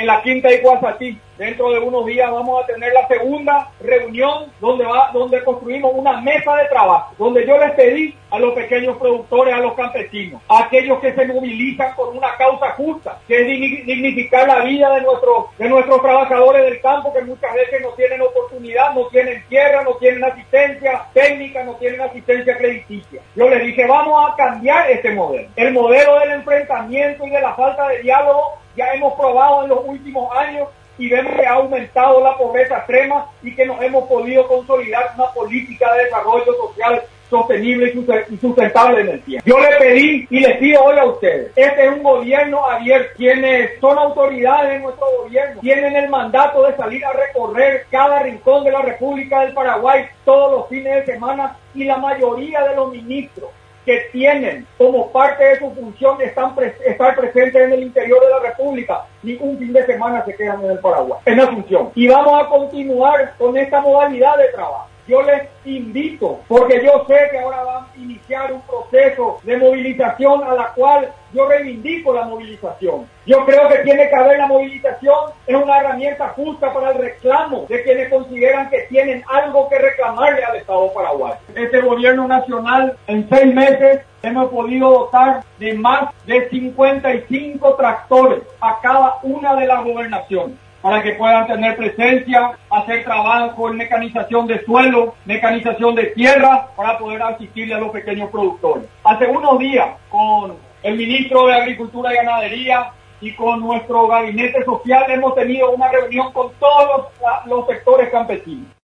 la Quinta de Guasatí. Dentro de unos días vamos a tener la segunda reunión donde construimos una mesa de trabajo, donde yo les pedí a los pequeños productores, a los campesinos, a aquellos que se movilizan por una causa justa, que es dignificar la vida de nuestros trabajadores del campo, que muchas veces no tienen oportunidad, no tienen tierra, no tienen asistencia técnica, no tienen asistencia crediticia. Yo les dije, vamos a cambiar este modelo. El modelo del enfrentamiento y de la falta de diálogo ya hemos probado en los últimos años y vemos que ha aumentado la pobreza extrema y que nos hemos podido consolidar una política de desarrollo social sostenible y sustentable en el tiempo. Yo le pedí y les pido hoy a ustedes, este es un gobierno abierto, quienes son autoridades de nuestro gobierno tienen el mandato de salir a recorrer cada rincón de la República del Paraguay todos los fines de semana, y la mayoría de los ministros que tienen como parte de su función estar presentes en el interior de la República, ni un fin de semana se quedan en el Paraguay, en la función. Y vamos a continuar con esta modalidad de trabajo. Yo les invito, porque yo sé que ahora van a iniciar un proceso de movilización a la cual yo reivindico la movilización. Yo creo que tiene que haber la movilización, es una herramienta justa para el reclamo de quienes consideran que tienen algo que reclamarle al Estado paraguayo. Este gobierno nacional, en 6 meses, hemos podido dotar de más de 55 tractores a cada una de las gobernaciones, para que puedan tener presencia, hacer trabajo en mecanización de suelo, mecanización de tierra, para poder asistirle a los pequeños productores. Hace unos días, con el ministro de Agricultura y Ganadería y con nuestro gabinete social, hemos tenido una reunión con todos los sectores campesinos.